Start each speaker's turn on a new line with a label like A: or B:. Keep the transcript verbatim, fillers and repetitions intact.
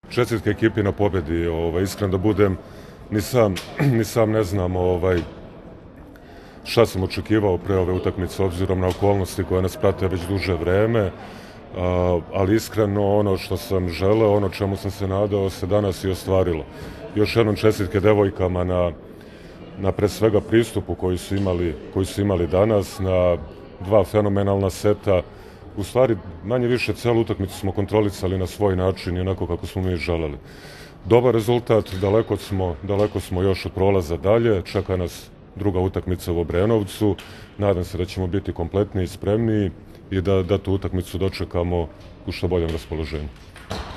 A: Čestitke ekipi na pobedi, ovaj, iskren da budem, ni sam, ni sam ne znam ovaj, šta sam očekivao pre ove utakmice, obzirom na okolnosti koje nas prate već duže vreme, a, ali iskreno ono što sam želeo, ono čemu sam se nadao, se danas i ostvarilo. Još jednom čestitke devojkama na, na pre svega pristupu koji su imali, koji su imali danas, na dva fenomenalna seta. U stvari, manje više celu utakmicu smo kontrolisali na svoj način i onako kako smo mi želeli. Dobar rezultat, daleko smo, daleko smo još od prolaza dalje, čeka nas druga utakmica u Obrenovcu, nadam se da ćemo biti kompletniji i spremniji i da, da tu utakmicu dočekamo u što boljem raspoloženju.